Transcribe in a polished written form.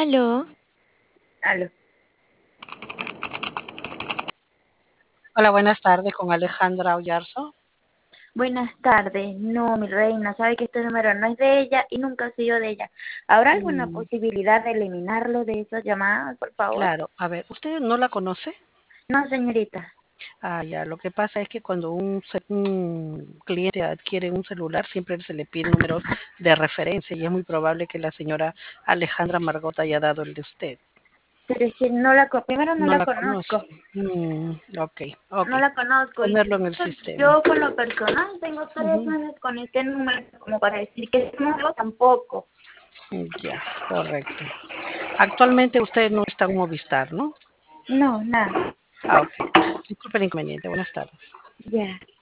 Aló, Aló. Hola, buenas tardes con Alejandra Oyarzo. Buenas tardes. No, mi reina, sabe que este número no es de ella y nunca ha sido de ella. ¿Habrá alguna Mm, posibilidad de eliminarlo de esas llamadas, por favor? claro, a ver, ¿usted no la conoce? No, señorita. Ah, ya, lo que pasa es que cuando un cliente adquiere un celular siempre se le piden números de referencia y es muy probable que la señora Alejandra Margot haya dado el de usted. Pero es que primero no No la la conoce. conozco. Ok, ok. No la conozco. Y Ponerlo en el sistema. yo con lo personal tengo 3 años con este número como para decir que es nuevo tampoco. Ya, correcto. Actualmente usted no está en Movistar, ¿no? No, nada. Ah, ok. Disculpe el inconveniente. Buenas tardes. Ya.